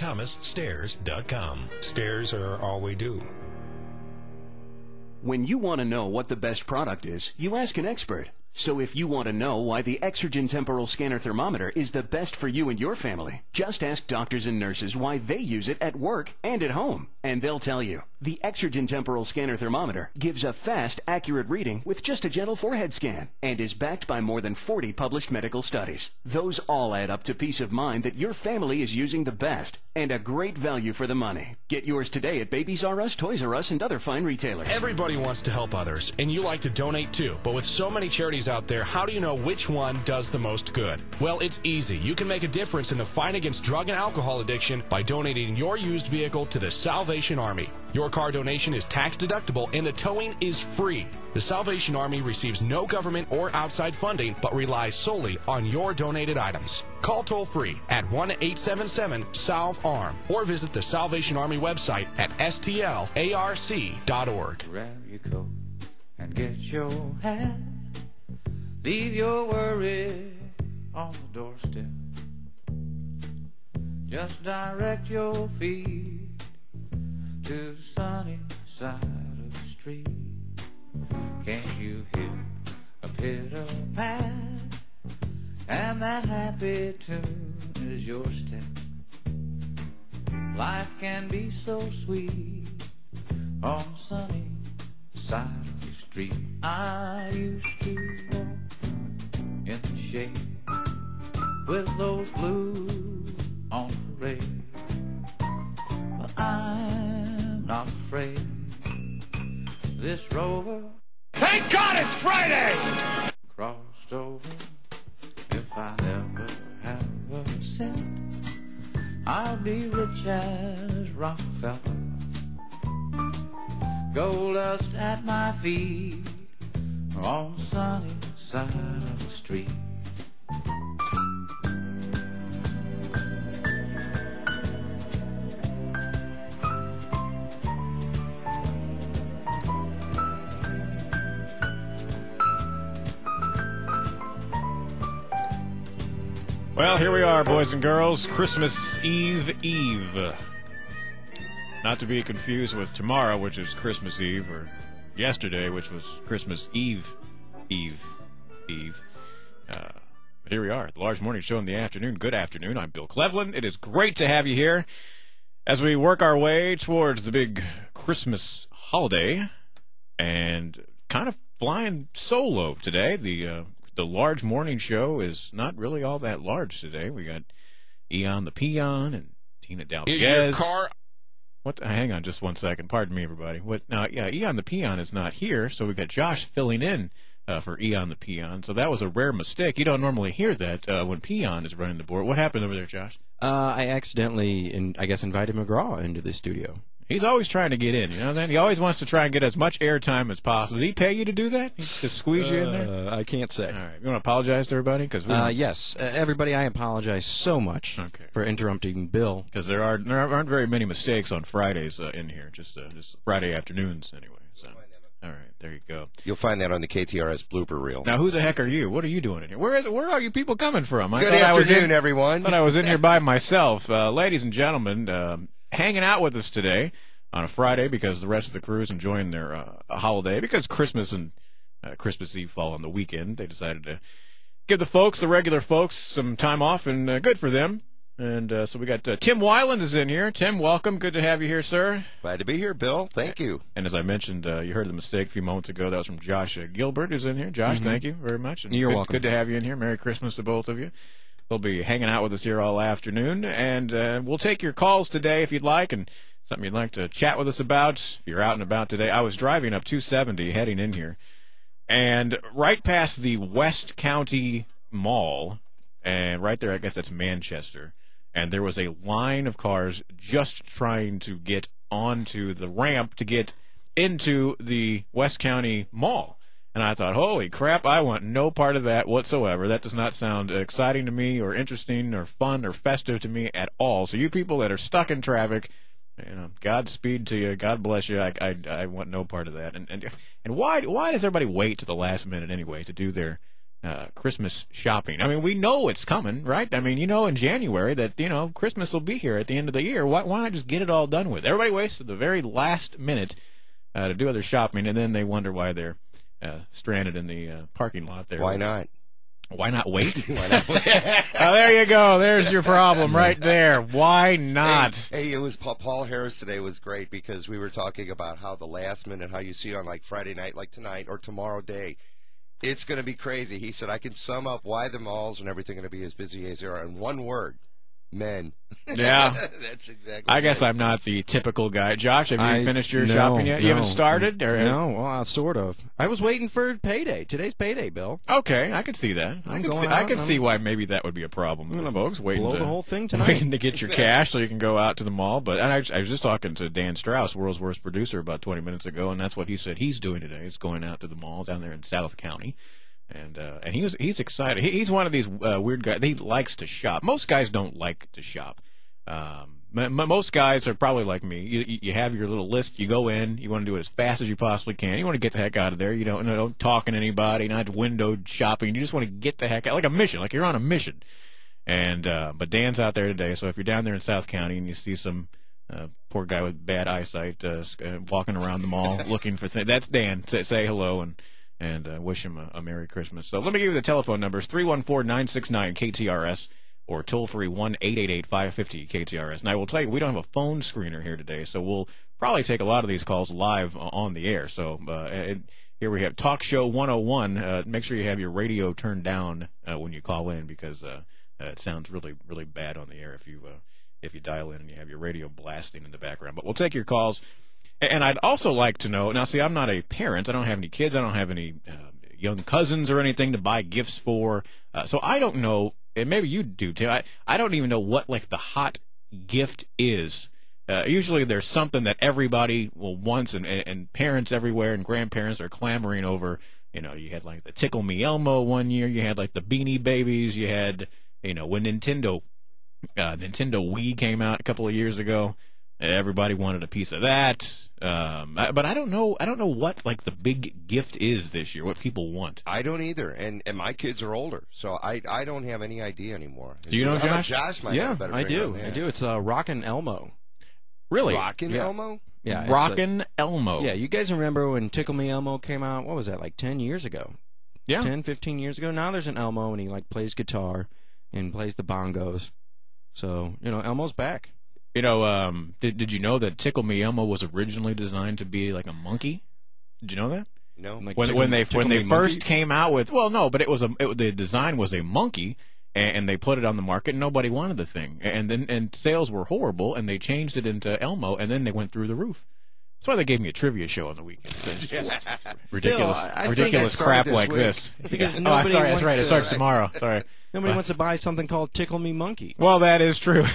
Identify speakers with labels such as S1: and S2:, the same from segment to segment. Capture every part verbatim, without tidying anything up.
S1: thomas stairs dot com.
S2: Stairs are all we do.
S3: When you want to know what the best product is, you ask an expert. So if you want to know why the Exergen Temporal Scanner Thermometer is the best for you and your family, just ask doctors and nurses why they use it at work and at home, and they'll tell you. The Exergen Temporal Scanner Thermometer gives a fast, accurate reading with just a gentle forehead scan and is backed by more than forty published medical studies. Those all add up to peace of mind that your family is using the best and a great value for the money. Get yours today at Babies R Us, Toys R Us, and other fine retailers.
S4: Everybody wants to help others, and you like to donate too. But with so many charities out there, how do you know which one does the most good? Well, it's easy. You can make a difference in the fight against drug and alcohol addiction by donating your used vehicle to the Salvation Army. Your car donation is tax deductible and the towing is free. The Salvation Army receives no government or outside funding but relies solely on your donated items. Call toll free at one eight seven seven salve arm or visit the Salvation Army website at S T L A R C dot org.
S5: Grab your coat and get your hat. Leave your worry on the doorstep. Just direct your feet to the sunny side of the street. Can't you hear a pitter pat? And that happy tune is your step. Life can be so sweet on the sunny side of the street. I used to walk in the shade with those blues on parade, but I'm not afraid. This rover,
S6: thank God it's Friday,
S5: crossed over. If I never have a cent, I'll be rich as Rockefeller. Gold dust at my feet on the sunny side of the street.
S7: Well, here we are, boys and girls. Christmas Eve Eve. Not to be confused with tomorrow, which is Christmas Eve, or yesterday, which was Christmas Eve Eve Eve. Uh, but here we are, the Large Morning Show in the afternoon. Good afternoon. I'm Bill Cleveland. It is great to have you here as we work our way towards the big Christmas holiday and kind of flying solo today. The uh, The Large Morning Show is not really all that large today. We got Eon the Peon and Tina Dalguez.
S4: Is your car...
S7: What? Hang on just one second. Pardon me, everybody. What? Now, yeah, Eon the Peon is not here, so we got Josh filling in uh, for Eon the Peon. So that was a rare mistake. You don't normally hear that uh, when Peon is running the board. What happened over there, Josh?
S8: Uh, I accidentally, in, I guess, invited McGraw into the studio.
S7: He's always trying to get in, you know that? He always wants to try and get as much airtime as possible. Did he pay you to do that? He just squeeze you in there?
S8: Uh, I can't say.
S7: All right. You want to apologize to everybody? Cause we
S8: uh, yes. Uh, everybody, I apologize so much
S7: okay.
S8: for interrupting Bill.
S7: Because there, are, there aren't very many mistakes on Fridays uh, in here, just, uh, just Friday afternoons anyway. So. All right, there you go.
S9: You'll find that on the K T R S blooper reel.
S7: Now, who the heck are you? What are you doing in here? Where is it? Where are you people coming from? I
S9: Good
S7: afternoon,
S9: I was in,
S7: I
S9: everyone.
S7: thought I was in here by myself. Uh, ladies and gentlemen, uh, hanging out with us today on a Friday because the rest of the crew is enjoying their uh, holiday. Because Christmas and uh, Christmas Eve fall on the weekend, they decided to give the folks, the regular folks, some time off, and uh, good for them. And uh, so we got uh, Tim Weiland is in here. Tim, welcome. Good to have you here, sir.
S9: Glad to be here, Bill. Thank you.
S7: And as I mentioned, uh, you heard the mistake a few moments ago. That was from Josh uh, Gilbert, who's in here. Josh,
S8: mm-hmm.
S7: thank you very much. And
S8: You're
S7: good,
S8: welcome.
S7: Good to have you in here. Merry Christmas to both of you. They'll be hanging out with us here all afternoon. And uh, we'll take your calls today if you'd like, and something you'd like to chat with us about. If you're out and about today. I was driving up two seventy heading in here, and right past the West County Mall, and right there, I guess that's Manchester, and there was a line of cars just trying to get onto the ramp to get into the West County Mall. And I thought, holy crap, I want no part of that whatsoever. That does not sound exciting to me or interesting or fun or festive to me at all. So you people that are stuck in traffic, you know, Godspeed to you. God bless you. I, I, I want no part of that. And and and why why does everybody wait to the last minute anyway to do their uh, Christmas shopping. I mean, we know it's coming, right? I mean, you know in January that, you know, Christmas will be here at the end of the year. Why, why not just get it all done with? Everybody waits to the very last minute uh, to do other shopping, and then they wonder why they're uh, stranded in the uh, parking lot there.
S9: Why not?
S7: Why not wait?
S9: Why not wait?
S7: Oh, there you go. There's your problem right there. Why not?
S9: Hey, hey, it was Paul, Paul Harris today was great because we were talking about how the last minute, how you see on like Friday night, like tonight or tomorrow day, it's going to be crazy. He said, I can sum up why the malls and everything are going to be as busy as they are in one word. Men.
S7: Yeah.
S9: That's exactly
S7: I guess
S9: right.
S7: I'm not the typical guy. Josh, have you
S8: I,
S7: finished your
S8: no,
S7: shopping yet? You
S8: no,
S7: haven't started? Or?
S8: No, well, uh, sort of. I was waiting for payday. Today's payday, Bill.
S7: Okay, I can see that. I
S8: I'm
S7: can
S8: going
S7: see,
S8: out
S7: I can
S8: and
S7: see
S8: I'm-
S7: why maybe that would be a problem
S8: I'm
S7: for
S8: gonna
S7: folks waiting
S8: blow
S7: to,
S8: the whole thing tonight.
S7: waiting to get your cash so you can go out to the mall. But and I, I was just talking to Dan Strauss, world's worst producer, about twenty minutes ago, and that's what he said he's doing today. He's going out to the mall down there in South County. And uh, and he was he's excited. He, he's one of these uh, weird guys. He likes to shop. Most guys don't like to shop. Um, m- m- most guys are probably like me. You, you have your little list. You go in. You want to do it as fast as you possibly can. You want to get the heck out of there. You don't, you know, don't talking to anybody. Not window shopping. You just want to get the heck out, like a mission, like you're on a mission. And uh, but Dan's out there today. So if you're down there in South County and you see some uh, poor guy with bad eyesight uh, uh, walking around the mall looking for things, that's Dan. Say, say hello and. And uh, wish him a, a Merry Christmas. So let me give you the telephone numbers, three one four, nine six nine, K T R S or toll-free one eight eight eight, five five zero, K T R S. And I will tell you, we don't have a phone screener here today, so we'll probably take a lot of these calls live on the air. So uh, and here we have Talk Show one oh one. Uh, make sure you have your radio turned down uh, when you call in because uh, uh, it sounds really, really bad on the air if you uh, if you dial in and you have your radio blasting in the background. But we'll take your calls. And I'd also like to know, now see, I'm not a parent. I don't have any kids. I don't have any uh, young cousins or anything to buy gifts for. Uh, so I don't know, and maybe you do too, I, I don't even know what, like, the hot gift is. Uh, usually there's something that everybody will wants, and, and, and parents everywhere and grandparents are clamoring over. You know, you had, like, the Tickle Me Elmo one year. You had, like, the Beanie Babies. You had, you know, when Nintendo, uh, Nintendo Wii came out a couple of years ago. Everybody wanted a piece of that, um, but I don't know. I don't know what like the big gift is this year. What people want.
S9: I don't either, and and my kids are older, so I I don't have any idea anymore.
S7: Do you know,
S9: How about
S7: Josh?
S9: Josh might
S8: Yeah,
S9: have a better
S8: I
S9: finger
S8: do.
S9: on that.
S8: I do. It's uh, Rockin' Elmo.
S7: Really?
S9: Rockin'
S8: Yeah.
S9: Elmo?
S8: Yeah, it's
S7: Rockin'
S8: like-
S7: Elmo.
S8: Yeah, you guys remember when Tickle Me Elmo came out? What was that, like ten years ago?
S7: Yeah.
S8: ten, fifteen years ago. Now there's an Elmo, and he like plays guitar and plays the bongos. So, you know, Elmo's back.
S7: You know, um, did did you know that Tickle Me Elmo was originally designed to be like a monkey? Did you know that?
S9: No.
S8: Like
S7: When
S8: Tickle-
S7: when they
S8: Tickle
S7: when they
S8: Me
S7: first
S8: Monkey?
S7: came out with well, no, but it was a it, the design was a monkey. And, and they put it on the market, and nobody wanted the thing. And then and sales were horrible, and they changed it into Elmo, and then they went through the roof. That's why they gave me a trivia show on the weekend. So it's just ridiculous,
S8: Bill, I- I think
S7: ridiculous
S9: that started
S7: crap
S9: this
S7: like
S9: week.
S7: this.
S8: Because
S7: oh, I'm
S8: nobody
S7: sorry, that's
S8: wants
S7: right. It
S8: to-
S7: starts tomorrow. Sorry.
S8: Nobody
S7: Well-
S8: wants to buy something called Tickle Me Monkey.
S7: Well, that is true.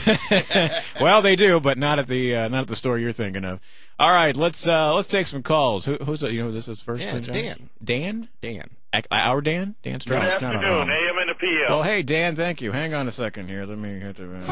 S7: Well, they do, but not at the uh, not at the store you're thinking of. All right, let's uh, let's take some calls. Who, who's it? You know who this is first?
S8: Yeah, it's
S7: John?
S8: Dan.
S7: Dan?
S8: Dan.
S7: Ac- Our Dan? Dan Strauss.
S8: No, it's not our
S10: Afternoon,
S8: own.
S10: A M and the P M.
S7: Well, hey, Dan, thank you. Hang on a second here. Let me get to. Uh...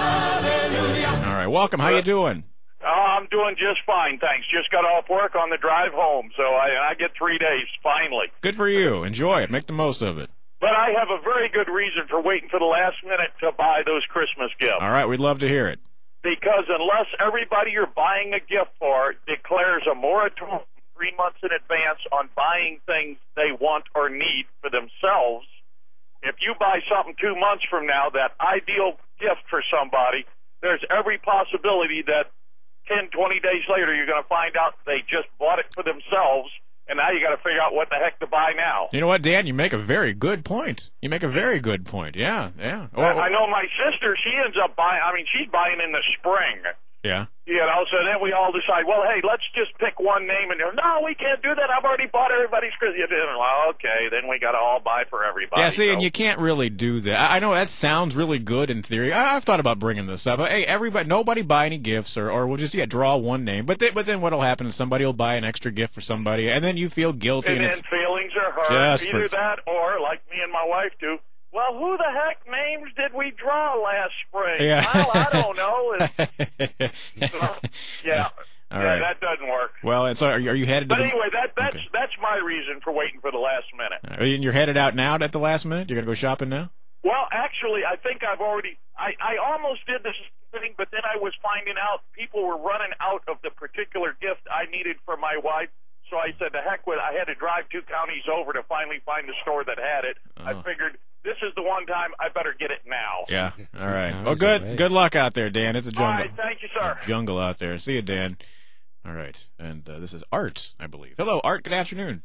S7: All right, welcome. How you doing?
S10: Oh, I'm doing just fine, thanks. Just got off work on the drive home, so I, I get three days, finally.
S7: Good for you. Enjoy it. Make the most of it.
S10: But I have a very good reason for waiting for the last minute to buy those Christmas gifts.
S7: All right, we'd love to hear it.
S10: Because unless everybody you're buying a gift for declares a moratorium three months in advance on buying things they want or need for themselves, if you buy something two months from now, that ideal gift for somebody, there's every possibility that ten, twenty days later you're going to find out they just bought it for themselves, and now you got to figure out what the heck to buy now.
S7: You know what, Dan? You make a very good point. You make a very good point. Yeah, yeah. Oh,
S10: I I know my sister, she ends up buying, I mean, she's buying in the spring.
S7: Yeah.
S10: You know, so then we all decide, well, hey, let's just pick one name. And no, we can't do that. I've already bought everybody's Christmas. Well, okay, then we got to all buy for everybody.
S7: Yeah, see,
S10: so.
S7: and you can't really do that. I I know that sounds really good in theory. I, I've thought about bringing this up. Hey, everybody, nobody buy any gifts, or, or we'll just yeah draw one name. But then, but then what'll happen is somebody will buy an extra gift for somebody, and then you feel guilty.
S10: And
S7: And,
S10: then
S7: it's,
S10: feelings are hurt.
S7: Just
S10: Either
S7: for-
S10: that or, like me and my wife do, well, who the heck names did we draw last spring?
S7: Yeah.
S10: Well, I don't know. It's, yeah.
S7: All
S10: yeah,
S7: right.
S10: that doesn't work.
S7: Well, and so are you, are you headed to
S10: But
S7: the...
S10: anyway, that that's
S7: Okay.
S10: that's my reason for waiting for the last minute.
S7: Are you, you're headed out now at the last minute? You're going to go shopping now?
S10: Well, actually, I think I've already. I, I almost did this thing, but then I was finding out people were running out of the particular gift I needed for my wife. So I said, the heck with it. I had to drive two counties over to finally find the store that had it.
S7: Oh.
S10: I figured this is the one time I better get it now.
S7: Yeah. All right.
S8: How
S7: Well,
S8: is
S7: good
S8: it, right?
S7: good luck out there, Dan. It's a jungle.
S10: All right, thank you, sir.
S7: A jungle out there. See you, Dan. All right. And uh, this is Art, I believe. Hello, Art. Good afternoon.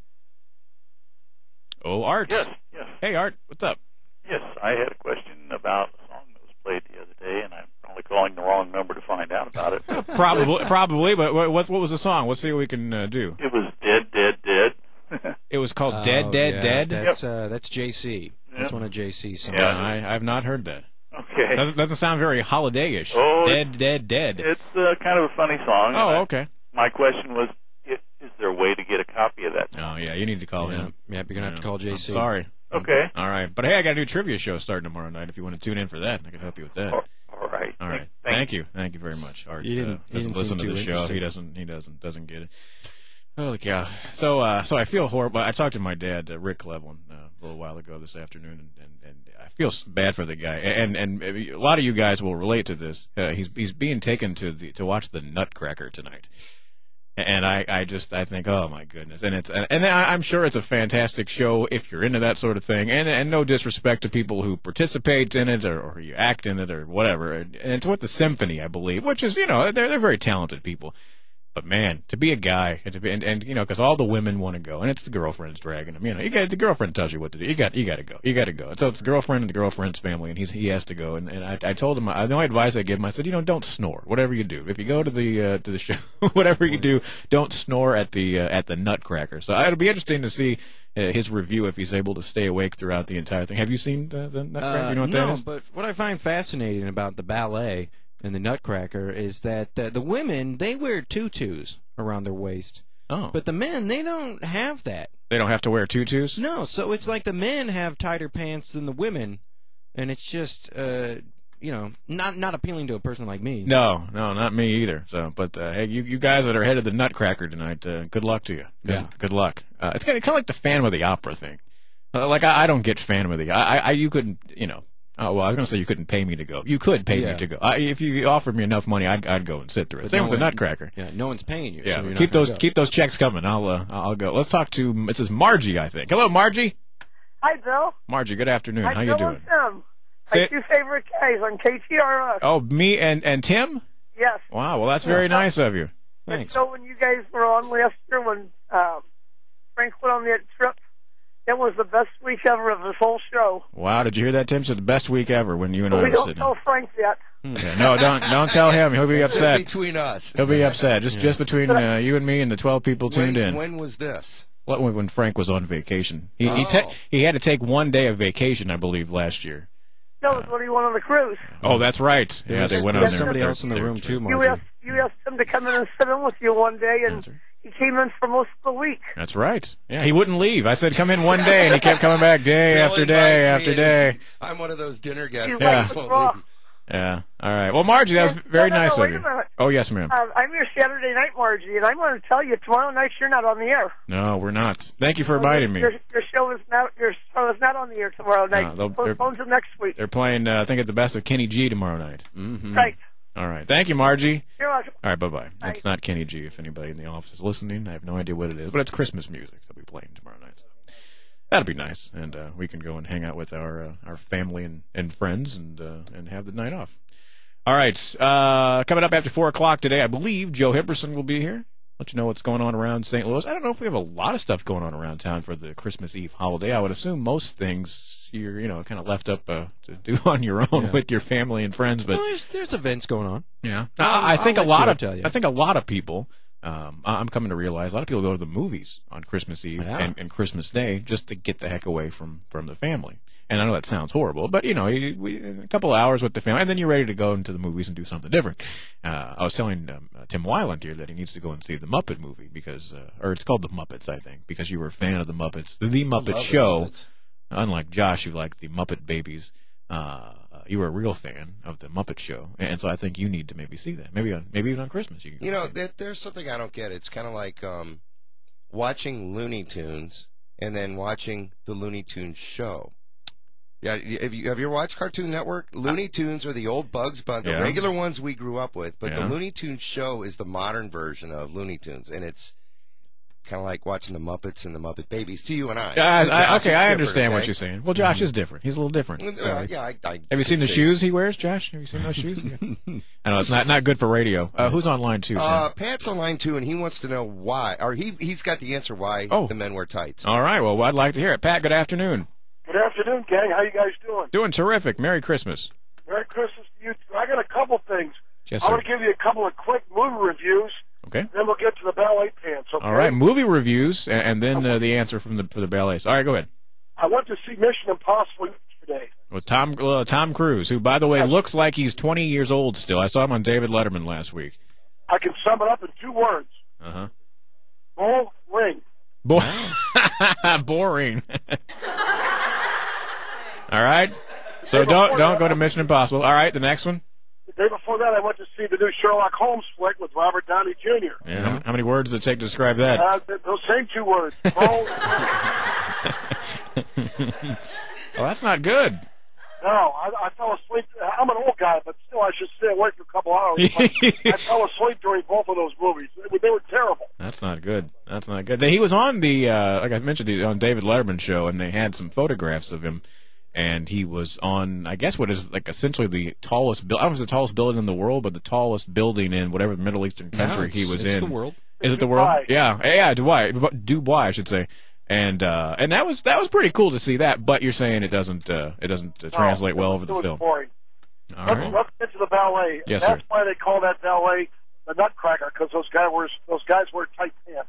S7: Oh, Art.
S11: Yes, yes.
S7: Hey, Art. What's up?
S11: Yes, I had a question about a song that was played the other day, and I'm probably calling the wrong number to find out about it.
S7: Probably, probably. But what what was the song? Let's see what we can uh, do.
S11: It was Dead, Dead, Dead.
S7: It was called
S8: Oh,
S7: Dead, Dead,
S8: yeah,
S7: Dead.
S8: That's uh, that's J C. That's
S11: Yep.
S8: one of J C's songs.
S7: Yeah, I, I have not heard that.
S11: Okay.
S7: Doesn't, doesn't sound very holiday-ish.
S11: Oh,
S7: dead, dead, dead.
S11: It's uh, kind of a funny song.
S7: Oh,
S11: and I-
S7: okay.
S11: My question was, i- is there a way to get a copy of that?
S7: Oh, yeah, you need to call
S8: Yeah.
S7: him.
S8: Yep, you're gonna have to call J
S7: I'm
S8: C.
S7: sorry.
S11: Okay.
S7: All right. But, hey, I got a new trivia show starting tomorrow night if you want to tune in for that. I can help you with that.
S11: Oh, all right.
S7: All right.
S11: Thank,
S7: Thank you. Thank you very much. Art
S8: You didn't-
S7: uh,
S8: you
S7: doesn't
S8: didn't
S7: listen
S8: seem
S7: to the
S8: too
S7: show.
S8: interested.
S7: He doesn't. He doesn't. Doesn't get it. Holy cow! So, uh, so I feel horrible. I talked to my dad, uh, Rick Cleveland, uh, a little while ago this afternoon, and, and, and I feel s- bad for the guy. And and a lot of you guys will relate to this. Uh, he's he's being taken to the to watch the Nutcracker tonight. And I, I just I think, oh my goodness, and it's and, and I, I'm sure it's a fantastic show if you're into that sort of thing, and and no disrespect to people who participate in it or, or you act in it or whatever, and, and it's with the symphony, I believe, which is, you know, they're they're very talented people, but man, to be a guy and to be and, and you know, because all the women want to go, and it's the girlfriend's dragging them, you know, you got the girlfriend tells you what to do, you got you got to go, you got to go. So it's the girlfriend and the girlfriend's family, and he's he has to go, and, and I I told him I, the only advice I give him, I said, you know, don't snore, whatever you do, if you go to the uh, to the show, whatever you do, don't snore at the uh, at the Nutcracker. So it'll be interesting to see uh, his review if he's able to stay awake throughout the entire thing. Have you seen uh, the Nutcracker?
S8: Uh,
S7: you know what
S8: no,
S7: that is?
S8: but what I find fascinating about the ballet and the Nutcracker is that uh, the women, they wear tutus around their waist.
S7: Oh.
S8: But the men, they don't have that.
S7: They don't have to wear tutus?
S8: No, so it's like the men have tighter pants than the women, and it's just, uh, you know, not not appealing to a person like me.
S7: No, no, not me either. So, but uh, hey, you, you guys that are headed the Nutcracker tonight, uh, good luck to you. Good,
S8: Yeah.
S7: good luck. Uh, it's kind of kind of like the Phantom of the Opera thing. Uh, like I, I don't get Phantom of the. I, I you couldn't, you know. Oh well, I was going to say you couldn't pay me to go. You could pay
S8: Yeah.
S7: me to go. I, if you offered me enough money, I'd, I'd go and sit through it.
S8: But
S7: Same
S8: no
S7: with the
S8: one-
S7: Nutcracker.
S8: Yeah, no one's paying you.
S7: Yeah,
S8: so you're
S7: keep
S8: not gonna
S7: those
S8: go.
S7: keep those checks coming. I'll uh, I'll go. Let's talk to Missus Margie. I think. Hello, Margie.
S12: Hi, Bill.
S7: Margie, good afternoon.
S12: Hi,
S7: How you
S12: Bill
S7: doing?
S12: and Tim.
S7: Say
S12: My
S7: it-
S12: two favorite guys on K T R S.
S7: Oh, me and and Tim.
S12: Yes.
S7: Wow. Well, that's very nice of you.
S8: Thanks.
S12: So when you guys were on last year, when um, Frank went on that trip, it was the best week ever of this whole show.
S7: Wow. Did you hear that, Tim? Said the best week ever when you and I
S12: we
S7: were
S12: don't
S7: sitting.
S12: tell Frank that.
S7: Yeah, no, don't don't tell him. He'll be
S9: This is
S7: upset.
S9: between us.
S7: He'll be upset. Just just between uh, you and me and the twelve people tuned
S9: when,
S7: in.
S9: When was this?
S7: What when, when Frank was on vacation? He he,
S9: Oh.
S7: ta- he had to take one day of vacation, I believe, last year.
S12: That was when he went on the cruise.
S7: Oh, that's right. Yeah,
S8: There's-
S7: they went on
S8: there's
S7: there.
S8: somebody
S7: their-
S8: else in the
S7: their
S8: room
S7: trip.
S8: too,
S12: You
S8: Margie.
S12: asked, you asked him to come in and sit in with you one day, and
S7: That's right.
S12: he came in for most of the week.
S7: That's right. Yeah, he wouldn't leave. I said, come in one day, and he kept coming back day
S9: Bill
S7: after day
S9: invites
S7: after
S9: me
S7: day.
S9: and I'm one of those dinner guests.
S12: He's
S9: that
S7: Yeah.
S9: just
S12: like
S9: won't
S12: raw.
S9: leave.
S7: Yeah. All right. Well, Margie, that was very
S12: No, no, no,
S7: nice
S12: wait
S7: of
S12: a
S7: you.
S12: minute.
S7: Oh, yes, ma'am.
S12: Uh, I'm your Saturday night, Margie, and I'm going to tell you tomorrow night you're not on the air.
S7: No, we're not. Thank you for inviting me.
S12: Your, your show is not your show is not on the air tomorrow night.
S7: they'll- they're-
S12: Postponed to next week.
S7: They're playing, uh, I think, at the best of Kenny G tomorrow night.
S8: Mm-hmm.
S12: Right.
S7: All right. Thank you, Margie.
S12: You're welcome.
S7: All right, bye-bye.
S12: Bye.
S7: It's not Kenny G, if anybody in the office is listening. I have no idea what it is, but it's Christmas music they'll be playing tomorrow night. So that'll be nice, and uh, we can go and hang out with our uh, our family and, and friends and uh, and have the night off. All right, uh, coming up after four o'clock today, I believe Joe Hipperson will be here. Let you know what's going on around Saint Louis. I don't know if we have a lot of stuff going on around town for the Christmas Eve holiday. I would assume most things you're, you know, kind of left up uh, to do on your own
S8: Yeah.
S7: with your family and friends. But
S8: Well, there's, there's events going on.
S7: yeah,
S8: I'll-
S7: I, I think
S8: I'll
S7: a
S8: let
S7: lot
S8: Joe
S7: of
S8: tell you.
S7: I think a lot of people. Um, I- I'm coming to realize a lot of people go to the movies on Christmas Eve
S8: Yeah.
S7: and, and Christmas Day just to get the heck away from, from the family. And I know that sounds horrible, but you know, you- we, a couple of hours with the family, and then you're ready to go into the movies and do something different. Uh, I was telling um, uh, Tim Weiland here that he needs to go and see the Muppet movie because, uh, or it's called the Muppets, I think, because you were a fan of the Muppets, the, the Muppet
S9: Love the
S7: Show.
S9: Muppets.
S7: Unlike Josh, who liked the Muppet Babies. Uh, uh, you were a real fan of the Muppet Show, and so I think you need to maybe see that. Maybe on maybe even on Christmas. You can.
S9: You know, there, there's something I don't get. It's kind of like um, watching Looney Tunes and then watching the Looney Tunes show. Yeah, have you have you ever watched Cartoon Network? Looney Tunes are the old Bugs Bunny, the
S7: Yeah.
S9: regular ones we grew up with, but
S7: Yeah.
S9: the Looney Tunes show is the modern version of Looney Tunes, and it's kind of like watching the Muppets and the Muppet Babies to you and I.
S7: Uh, I,
S9: And Josh,
S7: okay,
S9: it's
S7: I
S9: different,
S7: understand
S9: okay?
S7: what you're saying. Well, Josh is different. He's a little different.
S9: Uh,
S7: So,
S9: yeah, I, I
S7: have you seen the
S9: see.
S7: shoes he wears, Josh? Have you seen those shoes? I know it's not not good for radio. Uh, who's on line two?
S9: Uh, Pat's on line two, and he wants to know why, or he he's got the answer why
S7: Oh.
S9: the men wear tights.
S7: All right. Well, I'd like to hear it. Pat, good afternoon.
S13: Good afternoon, gang. How you guys doing?
S7: Doing terrific. Merry Christmas.
S13: Merry Christmas to you too. I got a couple things.
S7: Yes,
S13: I
S7: sir.
S13: want to give you a couple of quick movie reviews.
S7: Okay.
S13: Then we'll get to the ballet pants. Okay?
S7: All right. Movie reviews, and, and then uh, the answer from the for the ballets. All right, go ahead.
S13: I went to see Mission Impossible yesterday.
S7: With Tom uh, Tom Cruise, who, by the way, looks like he's twenty years old still. I saw him on David Letterman last week.
S13: I can sum it up in two words:
S7: Uh huh.
S13: bull ring.
S7: Bo- Boring. All right. So don't don't go to Mission Impossible. All right, the next one.
S13: The day before that, I went to see the new Sherlock Holmes flick with Robert Downey Junior
S7: Yeah. How, how many words does it take to describe that?
S13: Uh, th- those same two words. Bull.
S7: Oh, that's not good.
S13: No, I, I fell asleep. I'm an old guy, but still, I should stay awake for a couple hours. But I fell asleep during both of those movies. They, they were terrible.
S7: That's not good. That's not good. He was on the, uh, like I mentioned, he- on David Letterman show, and they had some photographs of him, and he was on, I guess, what is like essentially the tallest building. I don't know if it's the tallest building in the world, but the tallest building in whatever Middle Eastern
S8: No,
S7: country
S8: it's-
S7: he was
S8: it's
S7: in.
S8: the world.
S7: Is it the world?
S13: Dubai.
S7: Yeah, yeah, Dubai, Dubai, I should say. And uh, and that was that was pretty cool to see that. But you're saying it doesn't uh, it doesn't uh, translate well over
S13: It
S7: the
S13: was
S7: film.
S13: boring.
S7: All
S13: let's,
S7: right.
S13: let's get to the ballet.
S7: Yes,
S13: That's
S7: sir.
S13: why they call that ballet the Nutcracker, because those guys wear those guys wear tight pants.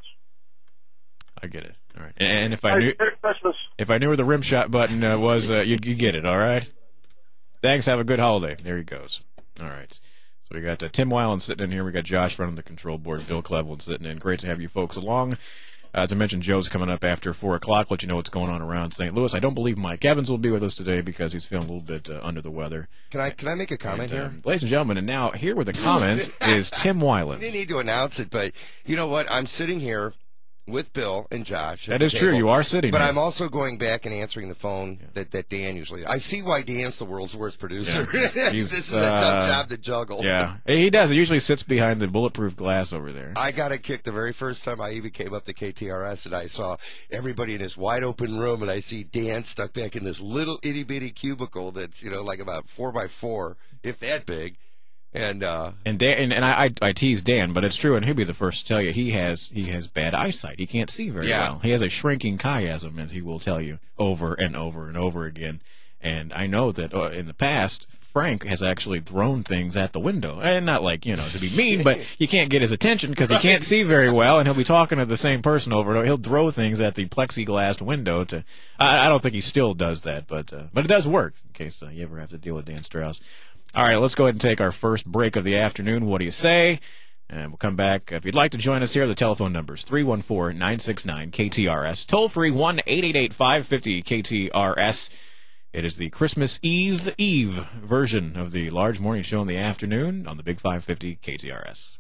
S7: I get it. All right. And if I
S13: Hey,
S7: knew
S13: Merry Christmas.
S7: if I knew where the rim shot button uh, was, uh, you you get it. All right. Thanks. Have a good holiday. There he goes. All right. So we got uh, Tim Weiland sitting in here. We got Josh running the control board. Bill Cleveland sitting in. Great to have you folks along. Uh, as I mentioned, Joe's coming up after four o'clock. Let you know what's going on around Saint Louis. I don't believe Mike Evans will be with us today because he's feeling a little bit uh, under the weather.
S9: Can I can I make a comment
S7: And,
S9: here?
S7: um, ladies and gentlemen, and now here with the comments is Tim Weiland.
S9: You didn't need to announce it, but you know what? I'm sitting here with Bill and Josh. at
S7: That
S9: the
S7: is true.
S9: table,
S7: You are sitting
S9: But
S7: here.
S9: I'm also going back and answering the phone that, that Dan usually. I see why Dan's the world's worst producer.
S7: Yeah. He's,
S9: This is a tough
S7: uh,
S9: job to juggle.
S7: Yeah, he does. He usually sits behind the bulletproof glass over there.
S9: I got a kick the very first time I even came up to K T R S, and I saw everybody in this wide open room, and I see Dan stuck back in this little itty bitty cubicle that's, you know, like about four by four, if that big. And uh,
S7: And Dan, and, and I, I, I tease Dan, but it's true, and he'll be the first to tell you he has he has bad eyesight. He can't see very
S9: Yeah.
S7: well. He has a shrinking chiasm, as he will tell you over and over and over again. And I know that uh, in the past, Frank has actually thrown things at the window, and not like you know to be mean, but you can't get his attention because he can't see very well, and he'll be talking to the same person over and over. He'll throw things at the plexiglass window. To I, I don't think he still does that, but uh, but it does work in case uh, you ever have to deal with Dan Strauss. All right, let's go ahead and take our first break of the afternoon. What do you say? And we'll come back. If you'd like to join us here, the telephone number is three one four, nine six nine, K T R S. Toll free one eight eight eight, five five zero, K T R S. It is the Christmas Eve Eve version of the large morning show in the afternoon on the Big five fifty K T R S.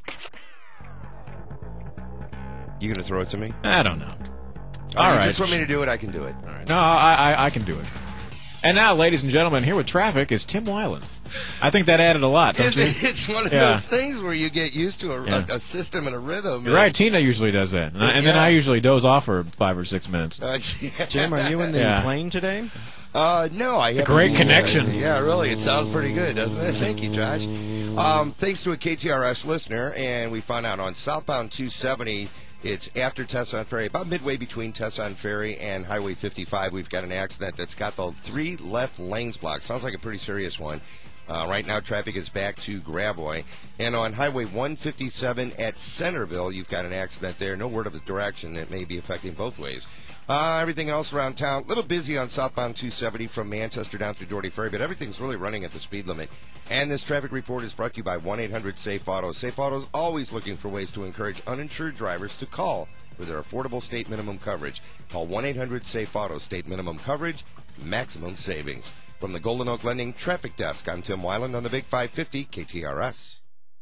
S9: you going to throw it to me?
S7: I don't know.
S9: Oh,
S7: All
S9: you
S7: right.
S9: just want me to do it? I can do it.
S7: All right. No, I, I I can do it. And now, ladies and gentlemen, here with traffic is Tim Weiland. I think that added a lot, don't
S9: It's,
S7: you?
S9: it's one of
S7: Yeah.
S9: those things where you get used to a,
S7: Yeah.
S9: a, a system and a rhythm.
S7: You're right. Tina usually does that, and, I, and then
S9: Yeah.
S7: I usually doze off for five or six minutes.
S9: Uh,
S8: Jim, are you in the
S7: Yeah.
S8: plane today?
S9: Uh, no, I have
S7: great connection.
S9: Yeah, really, it sounds pretty good, doesn't it? Thank you, Josh. Um, thanks to a K T R S listener, and we found out on southbound two seventy, it's after Tesson Ferry, about midway between Tesson Ferry and Highway fifty-five. We've got an accident that's got the three left lanes blocked. Sounds like a pretty serious one. Uh, right now, traffic is back to Gravois. And on Highway one fifty-seven at Centerville, you've got an accident there. No word of the direction. It may be affecting both ways. Uh, everything else around town, a little busy on southbound two seventy from Manchester down through Doherty Ferry, but everything's really running at the speed limit. And this traffic report is brought to you by one eight hundred safe auto. Safe Auto is always looking for ways to encourage uninsured drivers to call for their affordable state minimum coverage. Call one eight hundred safe auto. State minimum coverage, maximum savings. From the Golden Oak Lending Traffic Desk, I'm Tim Weiland on the Big five fifty K T R S.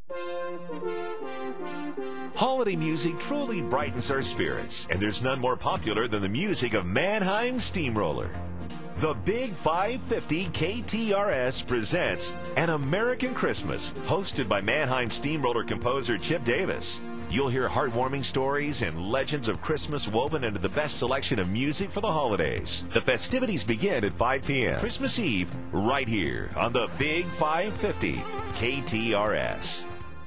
S1: Holiday music truly brightens our spirits, and there's none more popular than the music of Mannheim Steamroller. The Big five fifty K T R S presents An American Christmas, hosted by Mannheim Steamroller composer Chip Davis. You'll hear heartwarming stories and legends of Christmas woven into the best selection of music for the holidays. The festivities begin at five p.m. Christmas Eve, right here on the Big five fifty K T R S.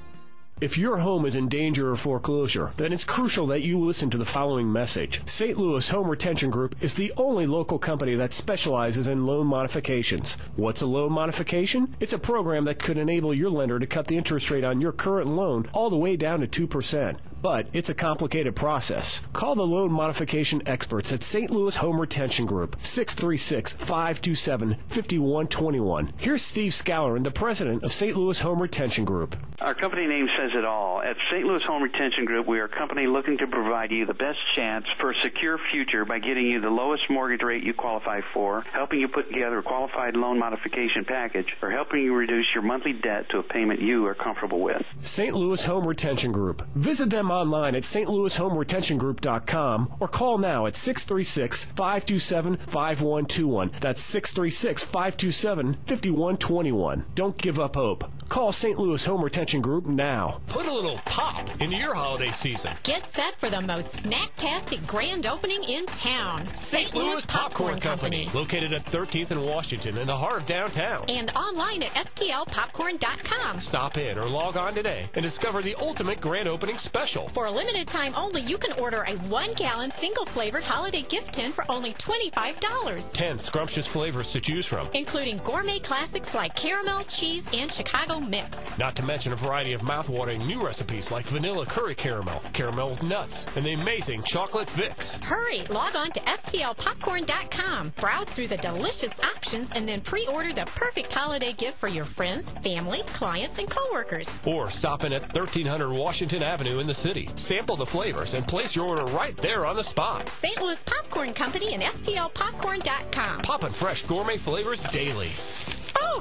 S14: If your home is in danger of foreclosure, then it's crucial that you listen to the following message. Saint Louis Home Retention Group is the only local company that specializes in loan modifications. What's a loan modification? It's a program that could enable your lender to cut the interest rate on your current loan all the way down to two percent. But it's a complicated process. Call the loan modification experts at Saint Louis Home Retention Group, six three six, five two seven, five one two one. Here's Steve Scourin, the president of Saint Louis Home Retention Group.
S15: Our company name says it all. At Saint Louis Home Retention Group, we are a company looking to provide you the best chance for a secure future by getting you the lowest mortgage rate you qualify for, helping you put together a qualified loan modification package, or helping you reduce your monthly debt to a payment you are comfortable with.
S14: Saint Louis Home Retention Group. Visit them online at S T Louis Home Retention Group dot com or call now at six three six, five two seven, five one two one. That's six three six, five two seven, five one two one. Don't give up hope. Call Saint Louis Home Retention Group now.
S4: Put a little pop into your holiday season.
S16: Get set for the most snack-tastic grand opening in town.
S4: Saint Louis Popcorn Company. Located at thirteenth and Washington in the heart of downtown.
S16: And online at S T L popcorn dot com.
S4: Stop in or log on today and discover the ultimate grand opening special.
S16: For a limited time only, you can order a one-gallon single-flavored holiday gift tin for only twenty-five dollars.
S4: Ten scrumptious flavors to choose from,
S16: including gourmet classics like caramel, cheese, and Chicago mix.
S4: Not to mention a variety of mouth-watering new recipes like vanilla curry caramel, caramel with nuts, and the amazing chocolate Vicks.
S16: Hurry! Log on to S T L popcorn dot com. Browse through the delicious options and then pre-order the perfect holiday gift for your friends, family, clients, and coworkers.
S4: Or stop in at thirteen hundred Washington Avenue in the city. Sample the flavors and place your order right there on the spot.
S16: Saint Louis Popcorn Company and S T L popcorn dot com.
S4: Poppin' fresh gourmet flavors daily.
S16: Oh!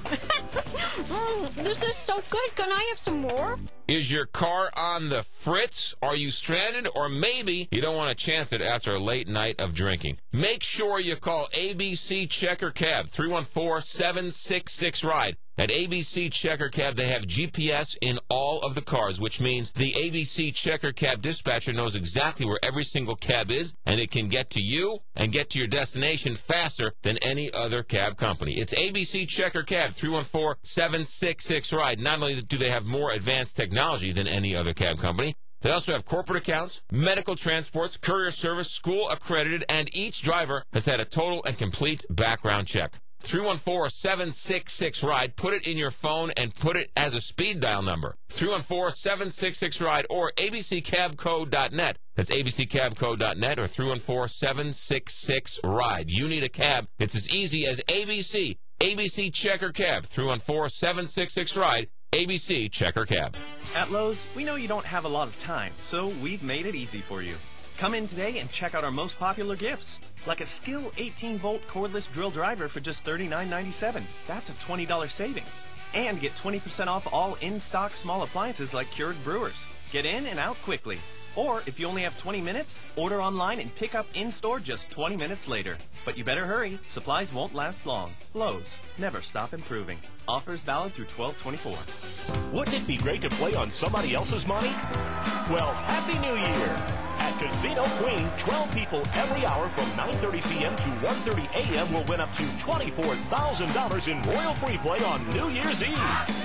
S16: mm, this is so good. Can I have some more?
S17: Is your car on the fritz? Are you stranded? Or maybe you don't want to chance it after a late night of drinking. Make sure you call A B C Checker Cab, three one four, seven six six, RIDE. At A B C Checker Cab, they have G P S in all of the cars, which means the A B C Checker Cab dispatcher knows exactly where every single cab is, and it can get to you and get to your destination faster than any other cab company. It's A B C Checker Cab, three one four, seven six six, RIDE. Not only do they have more advanced technology than any other cab company, they also have corporate accounts, medical transports, courier service, school accredited, and each driver has had a total and complete background check. three one four, seven six six, RIDE. Put it in your phone and put it as a speed dial number. three one four, seven six six, RIDE or A B C cab co dot net. That's A B C cab co dot net or three one four, seven six six, RIDE. You need a cab. It's as easy as A B C. A B C Checker Cab, three one four, seven six six, RIDE. A B C Checker Cab.
S18: At Lowe's, we know you don't have a lot of time, so we've made it easy for you. Come in today and check out our most popular gifts, like a Skill eighteen volt cordless drill driver for just thirty-nine ninety-seven. That's a twenty dollars savings. And get twenty percent off all in-stock small appliances like Keurig brewers. Get in and out quickly. Or if you only have twenty minutes, order online and pick up in-store just twenty minutes later. But you better hurry, supplies won't last long. Lowe's, never stop improving. Offers valid through twelve twenty-four.
S1: Wouldn't it be great to play on somebody else's money? Well, Happy New Year! At Casino Queen, twelve people every hour from nine thirty p.m. to one thirty a.m. will win up to twenty-four thousand dollars in Royal Free Play on New Year's Eve.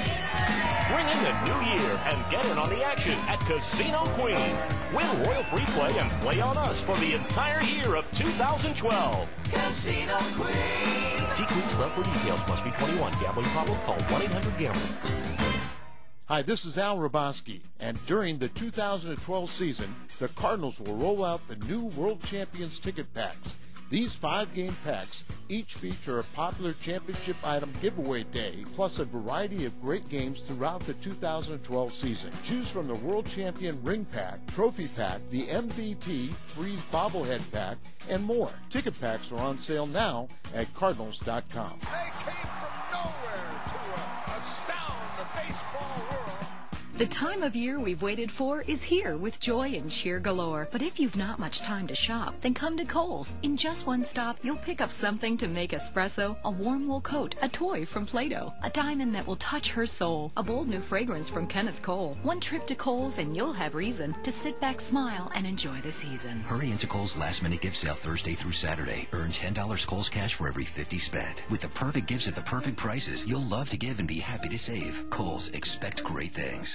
S1: Bring in the new year and get in on the action at Casino Queen. Win Royal Free Play and play on us for the entire year of two thousand twelve.
S19: Casino Queen.
S1: See Queen's Club for details. Must be twenty-one. Gambling problem? Call one eight hundred gambler.
S20: Hi, this is Al Roboski, and during the two thousand twelve season, the Cardinals will roll out the new World Champions ticket packs. These five-game packs each feature a popular championship item giveaway day, plus a variety of great games throughout the two thousand twelve season. Choose from the World Champion Ring Pack, Trophy Pack, the M V P Free Bobblehead Pack, and more. Ticket packs are on sale now at Cardinals dot com.
S6: They came from nowhere to uh, astound the baseball world.
S21: The time of year we've waited for is here with joy and cheer galore. But if you've not much time to shop, then come to Kohl's. In just one stop, you'll pick up something to make espresso, a warm wool coat, a toy from Play-Doh, a diamond that will touch her soul, a bold new fragrance from Kenneth Cole. One trip to Kohl's and you'll have reason to sit back, smile, and enjoy the season.
S22: Hurry into Kohl's last-minute gift sale Thursday through Saturday. Earn ten dollars Kohl's cash for every fifty spent. With the perfect gifts at the perfect prices, you'll love to give and be happy to save. Kohl's, expect great things.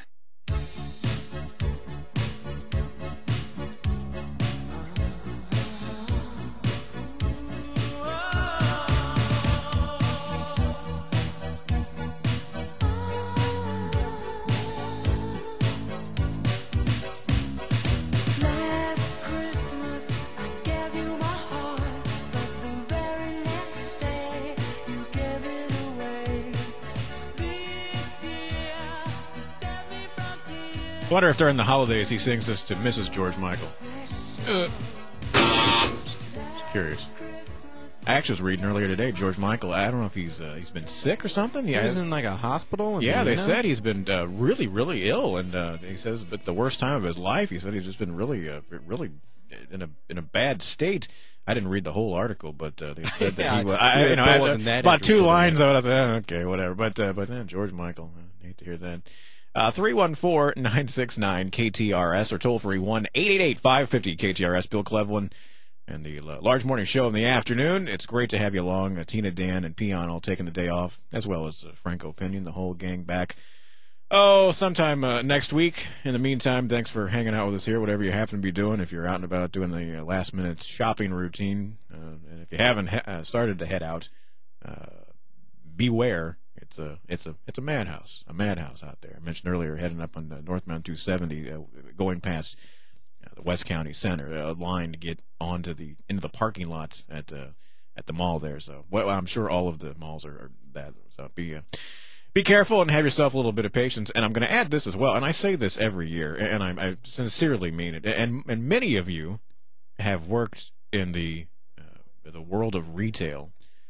S7: I wonder if during the holidays he sings this to Missus George Michael. Uh, just curious. I actually was reading earlier today, George Michael, I don't know if he's uh, he's been sick or something.
S8: He was in like a hospital?
S7: Yeah, they
S8: Vienna?
S7: said he's been uh, really, really ill, and uh, he says but the worst time of his life. He said he's just been really, uh, really in a in a bad state. I didn't read the whole article, but uh, they said that
S8: yeah,
S7: he was. I, you know,
S8: I
S7: I,
S8: wasn't that
S7: about two lines
S8: in
S7: of it. I said, oh, okay, whatever. But uh, but uh, George Michael, I hate to hear that. Uh, three one four, nine six nine, K T R S or toll free one eight eight eight, five five zero, K T R S. Bill Cleveland and the uh, large morning show in the afternoon. It's great to have you along. Uh, Tina, Dan, and Peon all taking the day off, as well as uh, Franco Pinion, the whole gang back. Oh, sometime uh, next week. In the meantime, thanks for hanging out with us here, whatever you happen to be doing. If you're out and about doing the uh, last-minute shopping routine, uh, and if you haven't he- uh, started to head out, uh, beware. It's a it's a it's a madhouse, a madhouse out there. I mentioned earlier, heading up on uh, Northbound two seventy, uh, going past uh, the West County Center, a line to get onto the into the parking lot at uh, at the mall there. So, well, I'm sure all of the malls are, are that. So be uh, be careful and have yourself a little bit of patience. And I'm going to add this as well. And I say this every year, and I, I sincerely mean it. And and many of you have worked in the uh, the world of retail,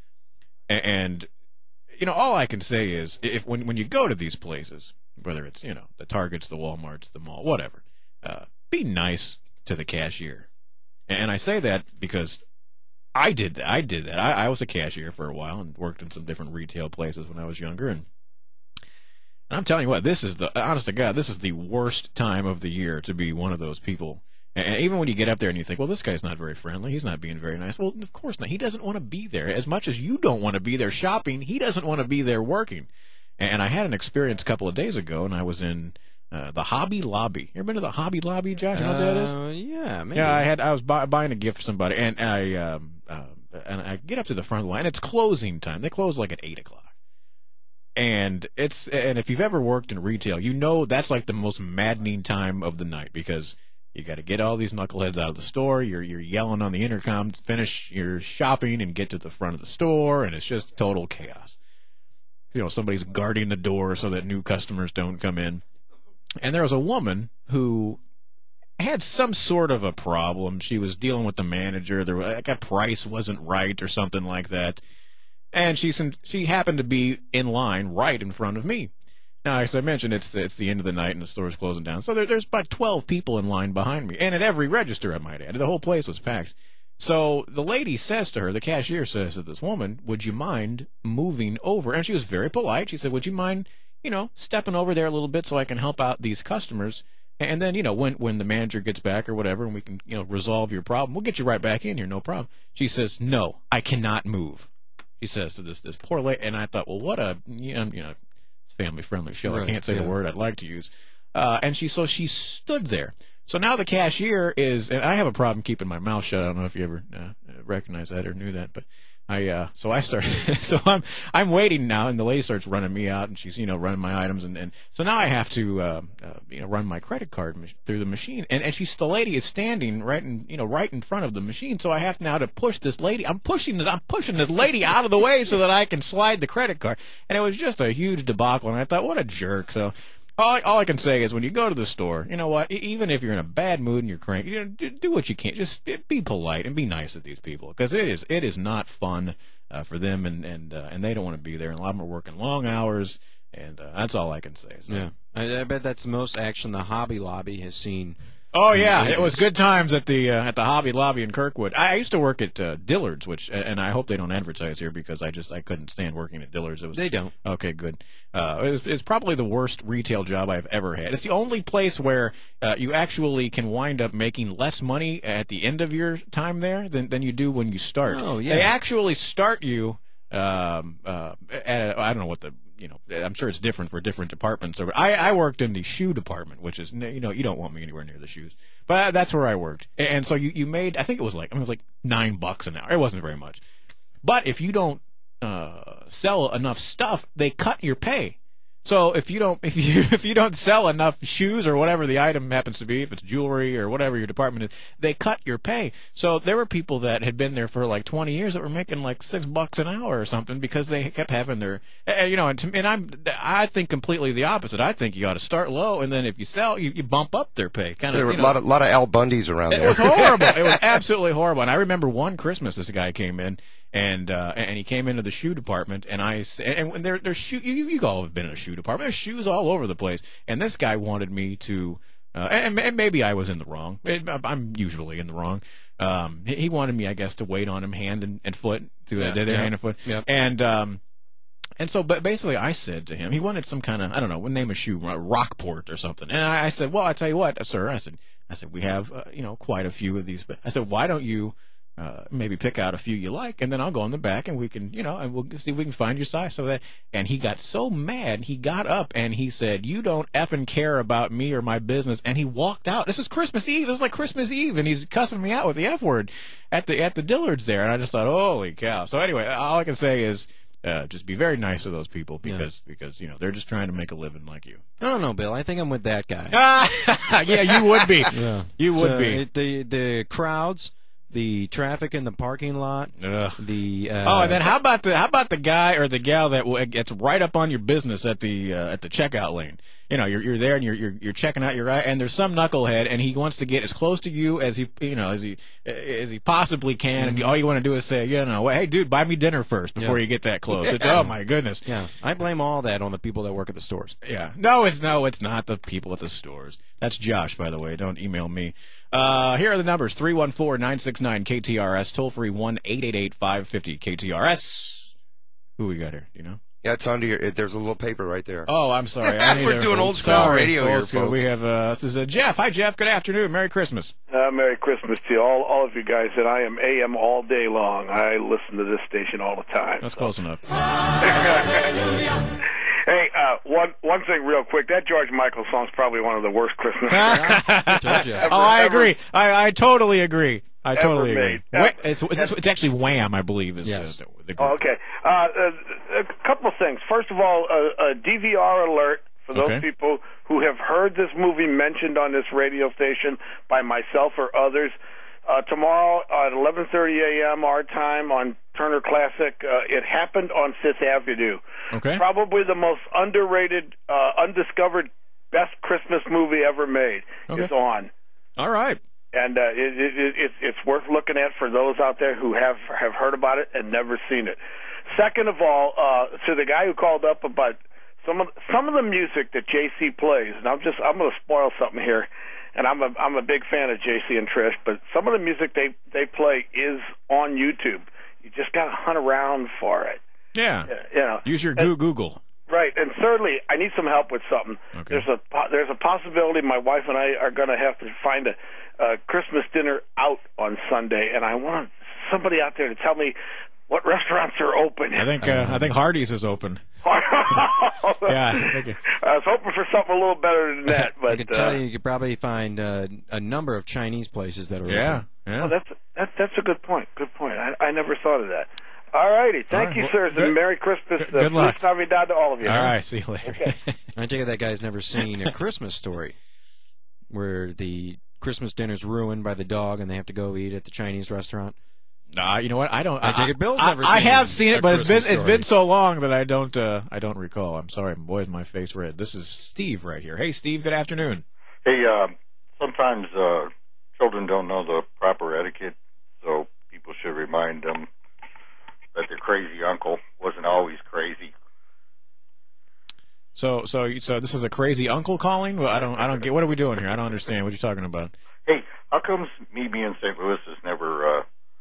S7: and you know, all I can say is, if when when you go to these places, whether it's, you know, the Targets, the Walmarts, the mall, whatever, uh, be nice to the cashier. And I say that because I did that. I did that. I, I was a cashier for a while and worked in some different retail places when I was younger. And, and I'm telling you what, this is the, honest to God, this is the worst time of the year to be one of those people. And even when you get up there and you think, well, this guy's not very friendly, he's not being very nice. Well, of course not. He doesn't want to be there. As much as you don't want to be there shopping, he doesn't want to be there working. And I had an experience a couple of days ago, and I was in uh, the Hobby Lobby. You ever been to the Hobby Lobby, Josh? You know what that is?
S8: Uh, yeah, maybe.
S7: Yeah, I had. I was buy, buying a gift for somebody, and I um, uh, and I get up to the front of the line, and it's closing time. They close like at eight o'clock. And it's and if you've ever worked in retail, you know that's like the most maddening time of the night, because you got to get all these knuckleheads out of the store. You're you're yelling on the intercom to finish your shopping and get to the front of the store, and it's just total chaos. You know, somebody's guarding the door so that new customers don't come in. And there was a woman who had some sort of a problem. She was dealing with the manager. There was, like, a price wasn't right or something like that. And she she happened to be in line right in front of me. Now, as I mentioned, it's the, it's the end of the night and the store's closing down. So there, there's about twelve people in line behind me. And at every register, I might add. The whole place was packed. So the lady says to her, the cashier says to this woman, would you mind moving over? And she was very polite. She said, would you mind, you know, stepping over there a little bit so I can help out these customers? And then, you know, when, when the manager gets back or whatever and we can, you know, resolve your problem, we'll get you right back in here, no problem. She says, no, I cannot move. She says to this this poor lady. And I thought, well, what a, you know, you know family-friendly show.
S8: Right,
S7: I can't say
S8: yeah.
S7: the word I'd like to use. Uh, and she so she stood there. So now the cashier is, and I have a problem keeping my mouth shut. I don't know if you ever uh, recognize that or knew that, but I uh, so I start so I'm I'm waiting now, and the lady starts running me out, and she's you know running my items, and, and so now I have to uh, uh, you know run my credit card mach- through the machine, and and she's the lady is standing right in you know right in front of the machine, so I have now to push this lady. I'm pushing this, I'm pushing this lady out of the way so that I can slide the credit card, and it was just a huge debacle, and I thought, what a jerk. So. All I, all I can say is when you go to the store, you know what, e- even if you're in a bad mood and you're cranky, you know, do, do what you can. Just be polite and be nice to these people, because it is it is not fun uh, for them, and and uh, and they don't want to be there. And a lot of them are working long hours, and uh, that's all I can say. So.
S8: Yeah, I, I bet that's the most action the Hobby Lobby has seen.
S7: Oh yeah, it was good times at the uh, at the Hobby Lobby in Kirkwood. I used to work at uh, Dillard's, which and I hope they don't advertise here because I just I couldn't stand working at Dillard's. It was
S8: They don't.
S7: Okay, good. Uh, it was, it's probably the worst retail job I've ever had. It's the only place where uh, you actually can wind up making less money at the end of your time there than than you do when you start.
S8: Oh yeah.
S7: They actually start you. Um, uh, at, I don't know what the. You know, I'm sure it's different for different departments. I, I worked in the shoe department, which is, you know, you don't want me anywhere near the shoes. But that's where I worked. And so you, you made, I think it was like, I mean, it was like nine bucks an hour. It wasn't very much. But if you don't uh, sell enough stuff, they cut your pay. So if you don't if you if you don't sell enough shoes or whatever the item happens to be, if it's jewelry or whatever your department is, they cut your pay. So there were people that had been there for like twenty years that were making like six bucks an hour or something because they kept having their, uh, you know, and, to, and I'm I think completely the opposite. I think you got to start low, and then if you sell, you, you bump up their pay. Kind of.
S9: There were
S7: you
S9: a
S7: know,
S9: lot of lot of Al Bundys around
S7: it
S9: there.
S7: was horrible. It was absolutely horrible. And I remember one Christmas, this guy came in. And uh, and he came into the shoe department, and I and when there there's shoe you you all have been in a shoe department. There's shoes all over the place, and this guy wanted me to, uh, and, and maybe I was in the wrong. I'm usually in the wrong. Um, he he wanted me, I guess, to wait on him hand and, and foot to
S8: Yeah,
S7: uh, their
S8: yeah,
S7: hand and foot,
S8: yeah.
S7: and um, and so but basically I said to him, he wanted some kind of I don't know, what name a shoe, Rockport or something, and I, I said, well, I tell you what, sir, I said I said we have uh, you know quite a few of these, but I said why don't you. Uh, maybe pick out a few you like, and then I'll go in the back, and we can, you know, and we'll see if we can find your size. So that, and he got so mad, he got up and he said, "You don't effing care about me or my business," and he walked out. This is Christmas Eve. This is like Christmas Eve, and he's cussing me out with the F word at the at the Dillard's there, and I just thought, holy cow. So anyway, all I can say is. Uh, just be very nice to those people because because you know they're just trying to make a living like you.
S8: I don't know, Bill. I think I'm with that guy.
S7: Yeah, you would be.
S8: Yeah.
S7: You would
S8: So,
S7: be.
S8: it- the the crowds, the traffic in the parking lot,
S7: Ugh.
S8: the uh,
S7: Oh, and then how about the how about the guy or the gal that w- gets right up on your business at the uh, at the checkout lane? You know, you're you're there and you're you're, you're checking out your right, and there's some knucklehead, and he wants to get as close to you as he you know as he as he possibly can, and all you want to do is say, you know, hey, dude, buy me dinner first before
S8: Yeah.
S7: you get that close. It's, oh my goodness.
S8: Yeah, I blame all that on the people that work at the stores.
S7: Yeah. No, it's no, it's not the people at the stores. That's Josh, by the way. Don't email me. Uh, here are the numbers: three one four, nine six nine, K T R S, toll free one eight eight eight, five five zero, K T R S. Who we got here? Do you know?
S9: Yeah, it's under your. It, there's a little paper right there.
S7: Oh, I'm sorry. I
S9: We're
S7: either-
S9: doing old school
S7: sorry,
S9: radio
S7: old
S9: here,
S7: school.
S9: folks.
S7: We have uh, this is uh, Jeff. Hi, Jeff. Good afternoon. Merry Christmas.
S2: Uh, Merry Christmas to you, all, all of you guys. And I am A M all day long. I listen to this station all the time.
S7: That's close enough.
S2: Hey, uh, one one thing real quick. That George Michael song's probably one of the worst Christmas songs.
S7: oh, I agree. I, I totally agree. I
S2: Ever
S7: totally agree.
S2: made.
S7: Wha- it's, it's, it's actually Wham, I believe. Is
S8: Yes.
S7: uh, the, the
S2: Oh, okay. Uh, uh, a couple of things. First of all, a, a D V R alert for those
S7: Okay.
S2: people who have heard this movie mentioned on this radio station by myself or others. Uh, tomorrow at eleven thirty a.m. our time on Turner Classic, uh, it happened on Fifth Avenue.
S7: Okay.
S2: Probably the most underrated, uh, undiscovered, best Christmas movie ever made
S7: Okay.
S2: is on.
S7: All right.
S2: And uh, it, it, it, it's it's worth looking at for those out there who have have heard about it and never seen it. Second of all, uh, to the guy who called up about some of some of the music that J C plays, and I'm just I'm going to spoil something here, and I'm a I'm a big fan of J C and Trish, but some of the music they they play is on YouTube. You just got to hunt around for it.
S7: Yeah.
S2: You know.
S7: Use your
S2: And-
S7: goo Google.
S2: Right, and thirdly, I need some help with something.
S7: Okay.
S2: There's a po- there's a possibility my wife and I are going to have to find a, a Christmas dinner out on Sunday, and I want somebody out there to tell me what restaurants are open.
S7: I think uh, I think Hardee's is open. Yeah. I think it-
S2: I was hoping for something a little better than that, but
S8: I could tell
S2: uh,
S8: you, you could probably find uh, a number of Chinese places that are
S7: Yeah.
S8: open.
S7: Yeah.
S2: oh, that's that, that's a good point. Good point. I, I never thought of that. All righty. Thank
S8: All
S2: you,
S8: right.
S2: sir.
S8: Good-
S2: And Merry Christmas.
S8: good-
S2: uh,
S8: good luck.
S2: Feliz Navidad to all of you.
S7: All right, see you later.
S2: Okay.
S8: I take it that guy's never seen A Christmas Story, where the Christmas dinner's ruined by the dog and they have to go eat at the Chinese restaurant.
S7: Nah, you know what? I don't.
S8: I take it Bill's
S7: I,
S8: never
S7: I
S8: seen
S7: have seen
S8: A
S7: it, but it's been
S8: Christmas
S7: it's
S8: Story.
S7: been so long that I don't uh, I don't recall. I'm sorry, boy, is my face red. This is Steve right here. Hey, Steve. Good afternoon.
S3: Hey, uh, sometimes uh, children don't know the proper etiquette, so people should remind them that their crazy uncle wasn't always crazy.
S7: So so so this is a crazy uncle calling. Well, I don't I don't get. What are we doing here? I don't understand what you're talking about.
S3: Hey, how comes me being Saint Louis is never? Uh,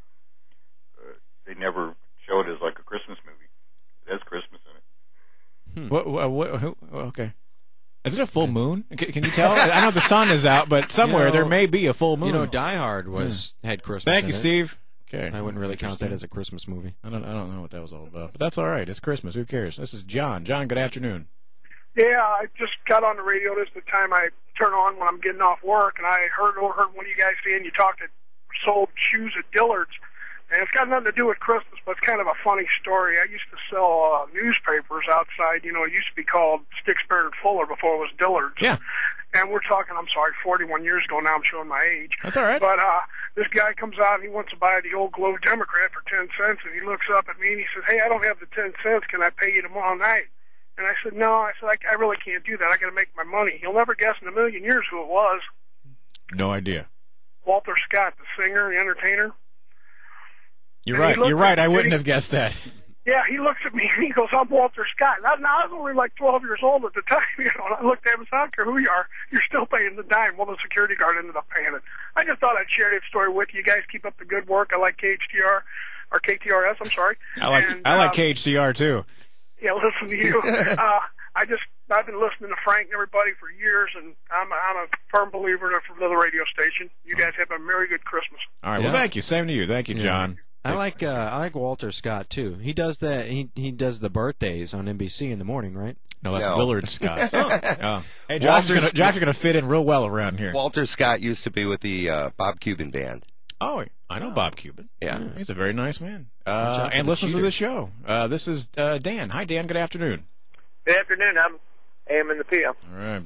S3: uh, they never show it as like a Christmas movie. It has Christmas in it.
S7: What, what, what who, okay. Is it a full moon? Can, can you tell? I know the sun is out, but somewhere
S8: You know,
S7: there may be a full moon.
S8: You know, Die Hard was had Christmas.
S7: Thank
S8: in
S7: you,
S8: it.
S7: Steve. Okay,
S8: I wouldn't really count that as a Christmas movie.
S7: I don't I don't know what that was all about, but that's all right. It's Christmas. Who cares? This is John. John, good afternoon.
S5: Yeah, I just got on the radio. This is the time I turn on when I'm getting off work, and I heard overheard one of you guys saying you talked at sold shoes at Dillard's, and it's got nothing to do with Christmas, but it's kind of a funny story. I used to sell uh, newspapers outside. You know, it used to be called Sticksbury and Fuller before it was Dillard's.
S7: Yeah.
S5: And we're talking, I'm sorry, forty-one years ago now. I'm showing my age.
S7: That's all right.
S5: But uh, this guy comes out and he wants to buy the old Globe Democrat for ten cents, and he looks up at me and he says, "Hey, I don't have the ten cents. Can I pay you tomorrow night?" And I said, "No." I said, I, I really can't do that. I got to make my money. You'll never guess in a million years who it was.
S7: No idea.
S5: Walter Scott, the singer, the entertainer.
S7: You're
S5: And he
S7: right.
S5: looked
S7: You're right.
S5: at
S7: I
S5: me-
S7: wouldn't have guessed that.
S5: Yeah, he looks at me and he goes, "I'm Walter Scott." Now, now I was only like twelve years old at the time, you know, and I looked at him and said, "I don't care who you are, you're still paying the dime." Well, the security guard ended up paying it. I just thought I'd share that story with you. You guys keep up the good work. I like K H T R, or K T R S, I'm sorry.
S7: I like
S5: And,
S7: I like
S5: um,
S7: K H D R too.
S5: Yeah, listen to you. uh, I just, I've been listening to Frank and everybody for years, and I'm, I'm a firm believer of the radio station. You guys have a very good Christmas.
S7: All right.
S8: Yeah.
S7: Well, thank you. Same to you. Thank you,
S8: Yeah.
S7: John.
S8: I like uh, I like Walter Scott too. He does that. He he does the birthdays on N B C in the morning, right?
S7: No, that's
S9: No.
S7: Willard Scott. oh. Hey, Josh's
S9: Walter
S7: gonna,
S9: Sc-
S7: Josh's gonna fit in real well around here.
S9: Walter Scott used to be with the uh, Bob Cuban band.
S7: Oh, I know Bob Cuban.
S9: Yeah.
S7: He's a very nice man.
S9: Watch
S7: Uh,
S9: out for
S7: and
S9: the
S7: listens to the
S9: cheaters.
S7: show. Uh, this is uh, Dan. Hi, Dan. Good afternoon.
S23: Good afternoon. I'm A M in the P M.
S7: All right.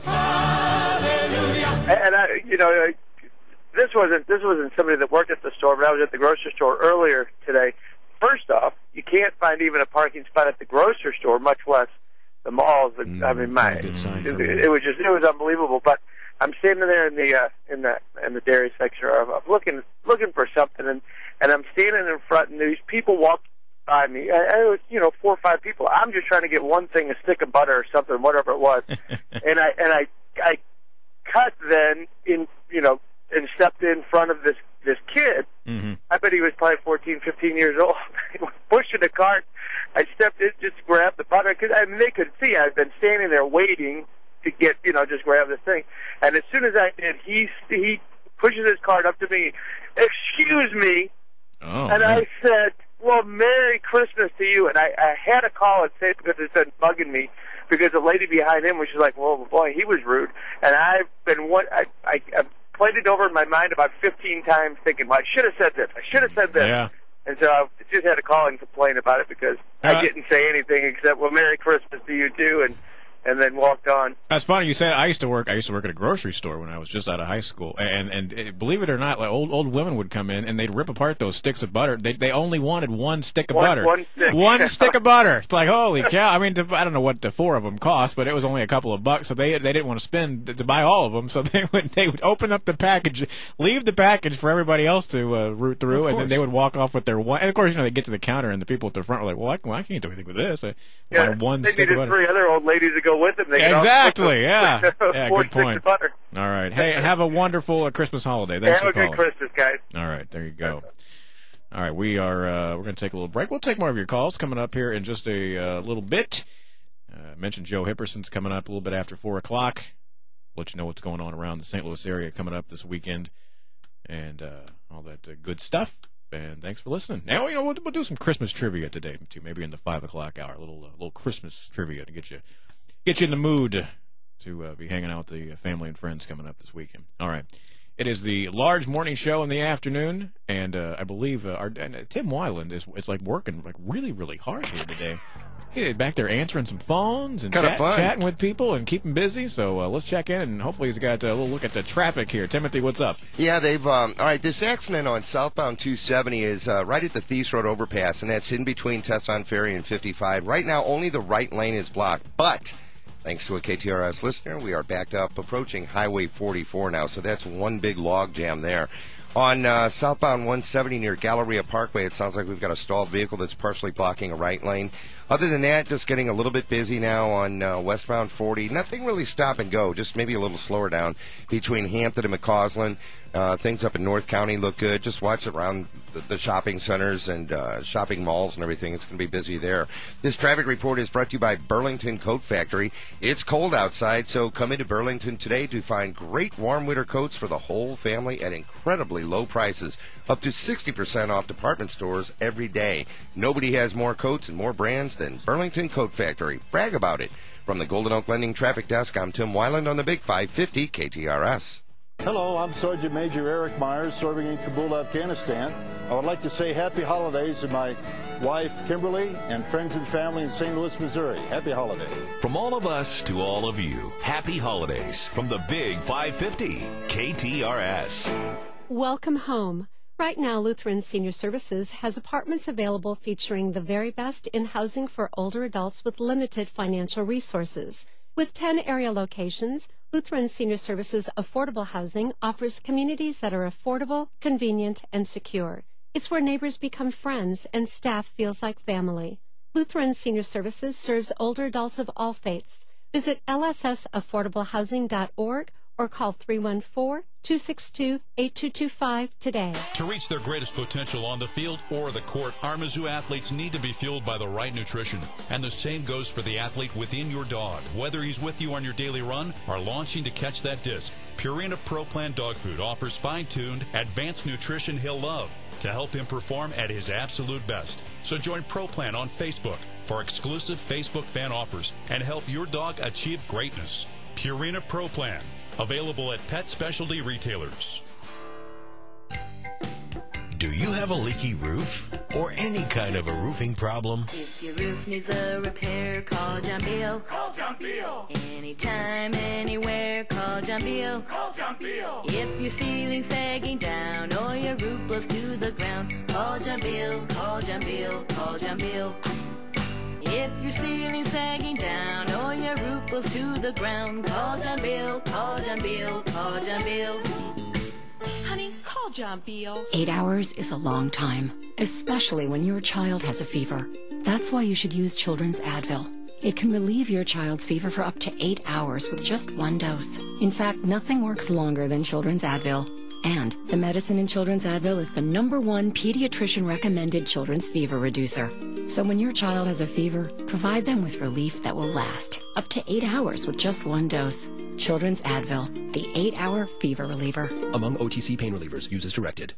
S23: And I, you know, I, this wasn't this wasn't somebody that worked at the store, but I was at the grocery store earlier today. First off, you can't find even a parking spot at the grocery store, much less the malls. That, I mean, my
S8: good sign
S23: it,
S8: for me.
S23: it was just it was unbelievable. But I'm standing there in the uh, in the in the dairy section. I'm, I'm looking looking for something, and and I'm standing in front, and these people walk by me. I, I was, you know, four or five people. I'm just trying to get one thing, a stick of butter or something, whatever it was. and I and I I cut then in, you know, and stepped in front of this this kid.
S7: Mm-hmm.
S23: I bet he was probably fourteen, fifteen years old. Pushing the cart. I stepped in just to grab the butter because I mean, they could see I'd been standing there waiting to get, you know, just grab this thing. And as soon as I did, he he pushes his cart up to me. "Excuse me."
S7: Oh,
S23: and
S7: man.
S23: I said, "Well, Merry Christmas to you." And I, I had to call and say it because it's been bugging me. Because the lady behind him was just like, "Well, boy, he was rude." And I've been what I I I've played it over in my mind about fifteen times, thinking, "Well, I should have said this. I should have said this."
S7: Yeah.
S23: And so I just had to call and complain about it because
S7: Uh,
S23: I didn't say anything except, "Well, Merry Christmas to you too," and and then walked on.
S7: That's funny you said. I used to work. I used to work at a grocery store when I was just out of high school, and and, and believe it or not, like old old women would come in and they'd rip apart those sticks of butter. They they only wanted one stick of
S23: One-
S7: butter.
S23: one stick.
S7: One stick of butter. It's like holy cow. I mean, to, I don't know what the four of them cost, but it was only a couple of bucks. So they they didn't want to spend to, to buy all of them. So they would they would open up the package, leave the package for everybody else to uh, root through,
S23: Of
S7: and then
S23: course.
S7: they would walk off with their one. And of course, you know, they get to the counter and the people at the front were like, "Well, I, well, I can't do anything with this. I
S23: Yeah,
S7: wanted one
S23: they
S7: stick of
S23: needed
S7: butter."
S23: three other old ladies to go with them. They could all
S7: Exactly.
S23: put
S7: Yeah.
S23: the-
S7: Yeah.
S23: four
S7: Good
S23: sticks
S7: point.
S23: of butter.
S7: All right. Hey, have a wonderful uh, Christmas holiday. Thanks
S23: Have a
S7: for
S23: good
S7: calling.
S23: Christmas, guys.
S7: All right. There you go. All right. We are. Uh, we're going to take a little break. We'll take more of your calls coming up here in just a uh, little bit. Uh, mentioned Joe Hipperson's coming up a little bit after four o'clock. Let you know what's going on around the Saint Louis area coming up this weekend, and uh, all that uh, good stuff. And thanks for listening. Now, you know, we'll, we'll do some Christmas trivia today, too. Maybe in the five o'clock hour, a little uh, little Christmas trivia to get you get you in the mood to uh, be hanging out with the family and friends coming up this weekend. All right. It is the large morning show in the afternoon, and uh, I believe uh, our and, uh, Tim Weiland is is like working like really really hard here today. He's back there answering some phones and
S9: Kinda
S7: chat,
S9: fun.
S7: chatting with people and keeping busy. So uh, let's check in, and hopefully he's got a little look at the traffic here. Timothy, what's up?
S9: Yeah, they've, um, all right, this accident on southbound two seventy is uh, right at the Thies Road overpass, and that's in between Tesson Ferry and fifty-five. Right now, only the right lane is blocked, but thanks to a K T R S listener, we are backed up approaching Highway forty-four now, so that's one big log jam there. On uh, southbound one seventy near Galleria Parkway, it sounds like we've got a stalled vehicle that's partially blocking a right lane. Other than that, just getting a little bit busy now on uh, westbound forty. Nothing really stop and go, just maybe a little slower down between Hampton and McCausland. Uh, things up in North County look good. Just watch it around the, the shopping centers and uh, shopping malls and everything. It's going to be busy there. This traffic report is brought to you by Burlington Coat Factory. It's cold outside, so come into Burlington today to find great warm winter coats for the whole family at incredibly low prices. Up to sixty percent off department stores every day. Nobody has more coats and more brands than Burlington Coat Factory. Brag about it. From the Golden Oak Lending Traffic Desk, I'm Tim Weiland on the Big five fifty K T R S.
S20: Hello, I'm Sergeant Major Eric Myers, serving in Kabul, Afghanistan. I would like to say happy holidays to my wife, Kimberly, and friends and family in Saint Louis, Missouri. Happy holidays.
S1: From all of us to all of you, happy holidays from the Big five fifty K T R S.
S10: Welcome home. Right now, Lutheran Senior Services has apartments available featuring the very best in housing for older adults with limited financial resources. With ten area locations, Lutheran Senior Services Affordable Housing offers communities that are affordable, convenient, and secure. It's where neighbors become friends and staff feels like family. Lutheran Senior Services serves older adults of all faiths. Visit L S S affordable housing dot org or call three one four, two six two, eight two two five today.
S11: To reach their greatest potential on the field or the court, our Mizzou athletes need to be fueled by the right nutrition. And the same goes for the athlete within your dog. Whether he's with you on your daily run or launching to catch that disc, Purina Pro Plan Dog Food offers fine-tuned, advanced nutrition he'll love to help him perform at his absolute best. So join Pro Plan on Facebook for exclusive Facebook fan offers and help your dog achieve greatness. Purina Pro Plan. Available at pet specialty retailers.
S12: Do you have a leaky roof or any kind of a roofing problem?
S19: If your roof needs a repair, call John Beal. Call John Beal. Anytime, anywhere, call John Beal. Call John Beal. If your ceiling's sagging down or your roof blows to the ground, call John Beal. Call John Beal. Call John Beal. If your ceiling's sagging down or your roof blows to the ground, call John Beal. Call John Beal. Call John Beal.
S24: Honey, call John Beal.
S21: Eight hours is a long time, especially when your child has a fever. That's why you should use Children's Advil. It can relieve your child's fever for up to eight hours with just one dose. In fact, nothing works longer than Children's Advil. And the medicine in Children's Advil is the number one pediatrician-recommended children's fever reducer. So when your child has a fever, provide them with relief that will last up to eight hours with just one dose. Children's Advil, the eight-hour fever reliever.
S25: Among O T C pain relievers, use as directed.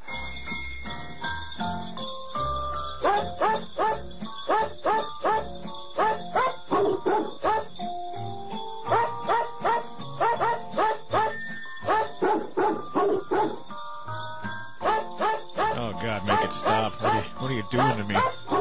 S7: Oh, God, make it stop. What are you, what are you doing to me?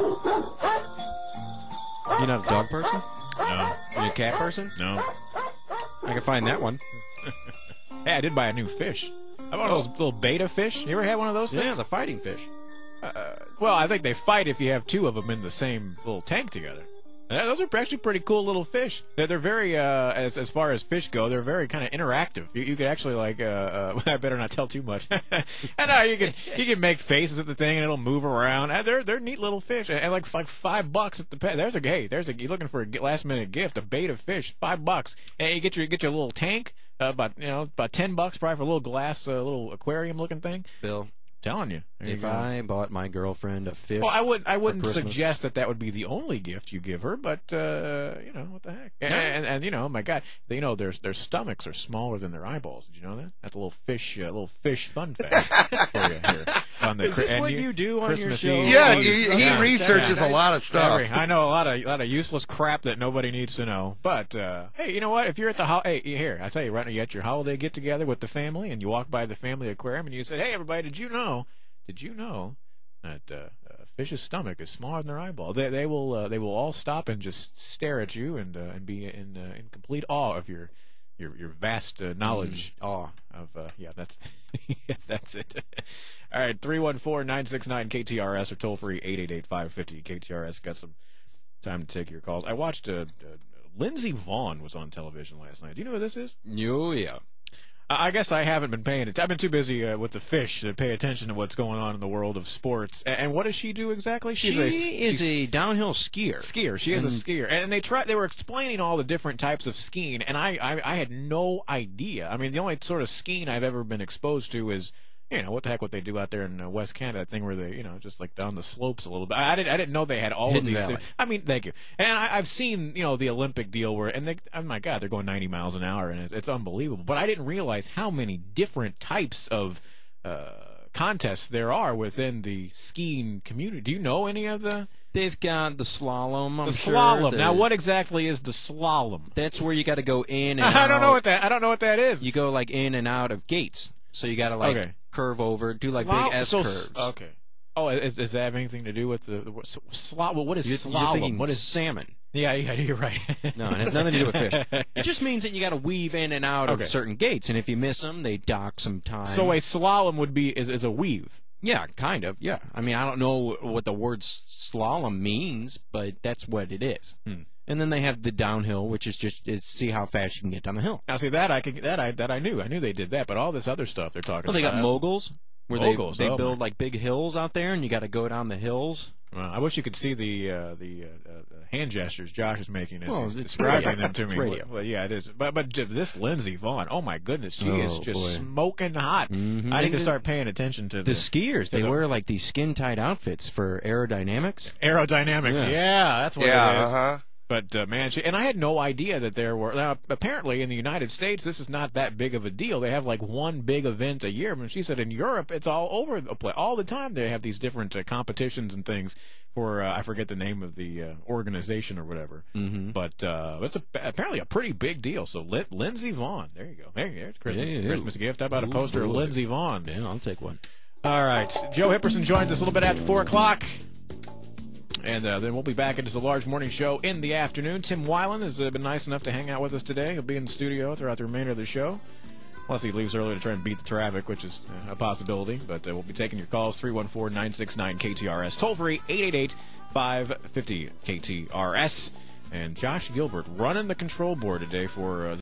S8: You're not a dog person?
S7: No.
S8: Are you a cat person?
S7: No.
S8: I can find that one.
S7: Hey, I did buy a new fish. I bought those little beta fish. You ever had one of those things?
S8: Yeah, the fighting fish.
S7: Uh, well, I think they fight if you have two of them in the same little tank together. Uh, those are actually pretty cool little fish. They're, they're very, uh, as as far as fish go, they're very kind of interactive. You, you could actually like, uh, uh, I better not tell too much. I know you can you can make faces at the thing and it'll move around. Uh, they're they're neat little fish, and, and like like five bucks at the pet. There's a hey, there's a you're looking for a last minute gift, a beta fish, five bucks, and you get your get your little tank, uh, about you know about ten bucks probably for a little glass, uh, little aquarium looking thing.
S8: Bill,
S7: Telling you. There
S8: If
S7: you go.
S8: I bought my girlfriend a fish,
S7: Well, I would. I wouldn't
S8: for Christmas-
S7: suggest that that would be the only gift you give her, but uh, you know what the heck? And,
S8: No.
S7: and, and you know, my God, they, you know, their their stomachs are smaller than their eyeballs. Did you know that? That's a little fish, uh, little fish fun fact for you here. On the,
S8: Is this
S7: and
S8: what you do on your
S7: Christmas
S8: show?
S7: Eve.
S9: Yeah,
S7: Oh,
S9: he-
S7: you-
S9: he
S7: yeah,
S9: researches
S7: yeah.
S9: a lot of stuff.
S7: Very- I know a lot of a lot of useless crap that nobody needs to know. But uh, hey, you know what? If you're at the ho- hey here, I tell you right now, you at your holiday get together with the family, and you walk by the family aquarium, and you say, "Hey, everybody, did you know? Did you know?" that uh, a fish's stomach is smaller than their eyeball. They they will uh, they will all stop and just stare at you and uh, and be in uh, in complete awe of your your your vast uh, knowledge.
S8: Mm, awe
S7: of uh, yeah, that's yeah, that's it. All right, three one four nine six nine K T R S or toll free eight eight eight five fifty K T R S. Got some time to take your calls. I watched uh, uh, Lindsey Vaughn was on television last night. Do you know who this is?
S8: Oh yeah.
S7: I guess I haven't been paying it. I've been too busy uh, with the fish to pay attention to what's going on in the world of sports. And, and what does she do exactly? She's
S8: She
S7: a,
S8: is
S7: she's
S8: a downhill skier.
S7: Skier. She is
S8: And-
S7: a skier. And they try. They were explaining all the different types of skiing, and I, I, I had no idea. I mean, the only sort of skiing I've ever been exposed to is, you know, what the heck what they do out there in uh, West Canada, that thing where they, you know, just like down the slopes a little bit. I, I didn't I didn't know they had all
S8: Hidden
S7: of these
S8: Valley.
S7: things. I mean, thank you. And I, I've seen, you know, the Olympic deal where, and they, oh my God, they're going ninety miles an hour, and it's, it's unbelievable. But I didn't realize how many different types of uh, contests there are within the skiing community. Do you know any of the?
S8: They've got the slalom. I'm
S7: The
S8: sure,
S7: slalom.
S8: the-
S7: Now, what exactly is the slalom?
S8: That's where you got to go in and
S7: I don't know
S8: out.
S7: what that. I don't know what that is.
S8: You go like in and out of gates, so you got to like
S7: Okay.
S8: curve over, do like
S7: Slalom-
S8: big S
S7: so
S8: curves.
S7: s- Okay. Oh, is, does that have anything to do with the, the what, slalom? Well, what is
S8: You're- you're
S7: slalom?
S8: thinking
S7: What is
S8: salmon?
S7: Yeah, yeah, you're right.
S8: No, it has nothing to do with fish. It just means that you got to weave in and out
S7: Okay.
S8: of certain gates, and if you miss them, they dock some time.
S7: So a slalom would be is, is a weave.
S8: Yeah, kind of. Yeah, I mean, I don't know what the word slalom means, but that's what it is.
S7: Hmm.
S8: And then they have the downhill, which is just is see how fast you can get down the hill.
S7: Now, see that I could that I that I knew I knew they did that, but all this other stuff they're talking
S8: Well, they
S7: about.
S8: got moguls, where
S7: Moguls,
S8: they they
S7: oh,
S8: build
S7: my-
S8: like big hills out there, and you got to go down the hills.
S7: Well, I wish you could see the uh, the uh, uh, hand gestures Josh is making. It.
S8: Well,
S7: He's
S8: it's
S7: describing
S8: radio.
S7: them to
S8: It's
S7: me.
S8: radio.
S7: Well, yeah, it is. But but j- this Lindsey Vaughn, oh my goodness, she is
S8: Oh,
S7: just
S8: boy.
S7: smoking hot.
S8: Mhm.
S7: I need
S8: And
S7: to
S8: the-
S7: start paying attention to
S8: The
S7: the,
S8: skiers,
S7: to
S8: they
S7: the
S8: wear like these skin tight outfits for aerodynamics.
S7: aerodynamics.
S8: Yeah.
S7: Yeah, that's what
S9: Yeah,
S7: it is.
S9: uh-huh.
S7: But uh, man, she, and I had no idea that there were. Now, apparently, in the United States, this is not that big of a deal. They have like one big event a year. But she said in Europe, it's all over the place. All the time, they have these different uh, competitions and things for. Uh, I forget the name of the uh, organization or whatever.
S8: Mm-hmm.
S7: But uh, it's a, apparently a pretty big deal. So Lin- Lindsey Vaughn, there you go. There, there's Christmas,
S8: Yeah, yeah.
S7: Christmas gift. How about a
S8: Ooh,
S7: poster of
S8: boy.
S7: Lindsey Vaughn?
S8: Yeah, I'll take one.
S7: All right. Joe Hipperson joins us a little bit after four o'clock. And uh, then we'll be back into the large morning show in the afternoon. Tim Weiland has uh, been nice enough to hang out with us today. He'll be in the studio throughout the remainder of the show. Unless he leaves early to try and beat the traffic, which is uh, a possibility. But uh, we'll be taking your calls, three one four nine six nine K T R S. Toll free, eight eight eight five five zero K T R S. And Josh Gilbert running the control board today for uh,